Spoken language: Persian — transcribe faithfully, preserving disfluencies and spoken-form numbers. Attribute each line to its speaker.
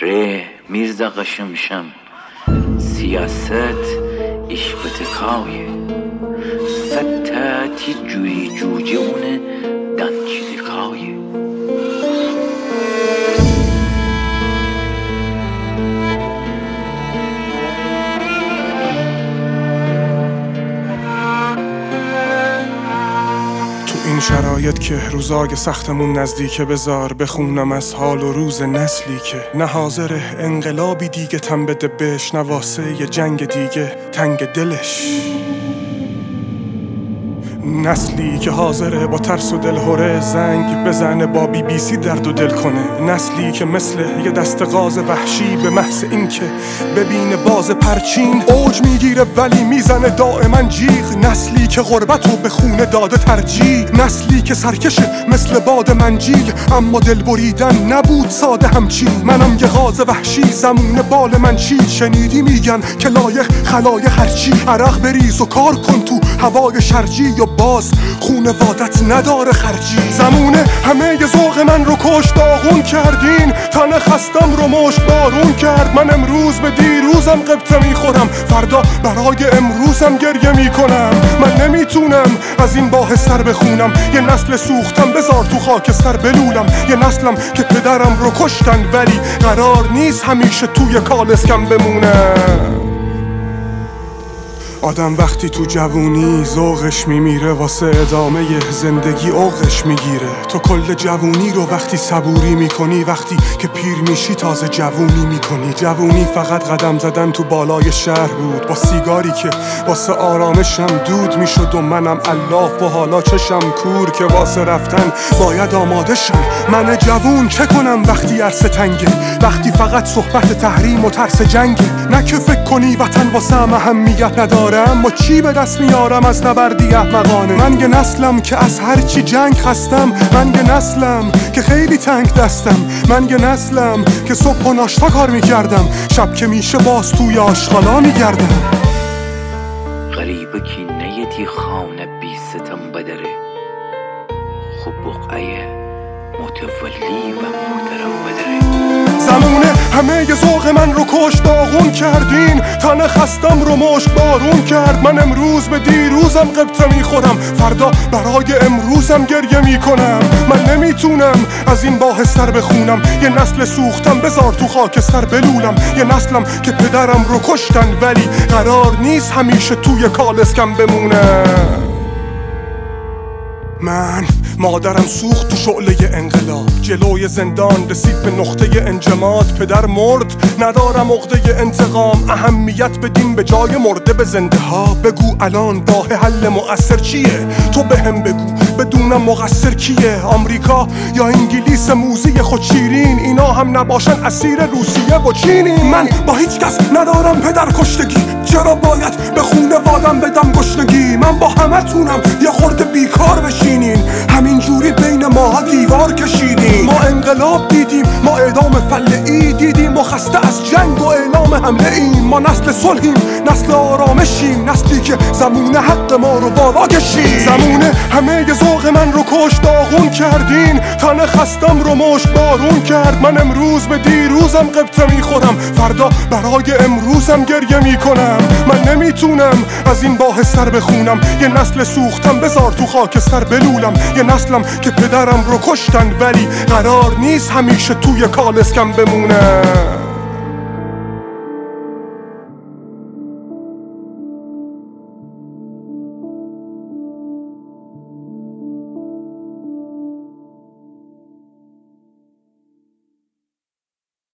Speaker 1: ره میرزا قشمشم سیاست iş بتکایه فتاتی جوی جوجه اونه دنچیدکایه
Speaker 2: این شرایط که روزای سختمون نزدیکه بذار بخونم از حال و روز نسلی که نه حاضره انقلابی دیگه تن بده بهش، نه واسه یه جنگ دیگه تنگ دلش، نسلی که حاضره با ترس و دلهوره زنگ بزنه با بی بی سی درد و دل کنه، نسلی که مثل یه دست غاز وحشی به محض این که ببینه باز پرچین اوج میگیره ولی میزنه دائما جیغ، نسلی که غربتو به خونه داده ترجیح، نسلی که سرکشه مثل باد منجیل اما دل بریدن نبود ساده همچین، منم یه غاز وحشی زمون بال من چید، شنیدی میگن که لایق خلایق هرچی، عرق بریز و کار کن تو هوای شرجی یا باز خونوادت نداره خرجی، زمونه همه ی ذوق من رو کش داغون کردین، تن خستم رو مشت بارون کرد، من امروز به دیروزم قبطه میخورم فردا برای امروزم گریه میکنم، من نمیتونم از این باه سر بخونم، یه نسل سوختم بذار تو خاکستر بلولم، یه نسلم که پدرم رو کشتن ولی قرار نیست همیشه توی کالسکم بمونم. آدم وقتی تو جوونی ذوقش میمیره واسه ادامه زندگی اوقش میگیره، تو کل جوونی رو وقتی صبوری میکنی وقتی که پیر میشی تازه جوونی میکنی، جوونی فقط قدم زدن تو بالای شهر بود با سیگاری که واسه آرامشم دود میشد و منم الاف و حالا چشم کور که واسه رفتن باید آماده شم، من جوون چه کنم وقتی عرصه تنگه، وقتی فقط صحبت تحریم و ترس جنگه، نه که فکر کنی وطن واسه هم اهمیت نداره اما چی به دست میارم از نبردی احمقانه، من یه نسلم که از هرچی جنگ خستم، من یه نسلم که خیلی تنگ دستم، من یه نسلم که صبح و ناشتا کار میکردم شب که میشه باز توی آشغالا میگردم.
Speaker 1: غریبه که نیتی خانه بی ستم بدره خوب بقعه متولی و محترم بدره،
Speaker 2: زمونه همه ی ذوق من رو کش داغون کردین، تن خستم رو مشت بارون کرد، من امروز به دیروزم قبطه میخورم فردا برای امروزم گریه میکنم، من نمیتونم از این باه سر بخونم، یه نسل سوختم بذار تو خاکستر بلولم، یه نسلم که پدرم رو کشتن ولی قرار نیست همیشه توی کالسکم بمونم. من مادرم سوخت تو شعله انقلاب، جلوی زندان رسید به نقطه انجماد، پدر مرد ندارم عقده انتقام، اهمیت بدیم به جای مرده به زنده ها، بگو الان راه حل مؤثر چیه، تو به هم بگو بدونم مقصر کیه، آمریکا یا انگلیس موزی خود شیرین، اینا هم نباشن اسیر روسیه و چینی، من با هیچ کس ندارم پدر کشتگی، چرا باید به خونوادم بدم گشنگی، من با همه تونم یه خورده بیکار بشینین، همین جوری بین ما دیوار کشیدیم، ما انقلاب دیدیم، ما اعدام فلعی دیدیم و خسته از جنگ و اعلام حمله ایم، ما نسل صلحیم نسل آرامشیم، نسلی که زمونه حق ما رو بالا کشیم، زمونه همه ی ذوق من رو کش داغون کردین، تن خستم رو مشت بارون کرد، من امروز به دیروزم قبطه میخورم فردا برای امروزم گریه میکنم، من نمیتونم از این باه سر بخونم، یه نسل سوختم بذار تو خاکستر بلولم، یه نسلم که پدرم رو کشتن ولی قرار نیست همیشه توی کالسکم بمونم.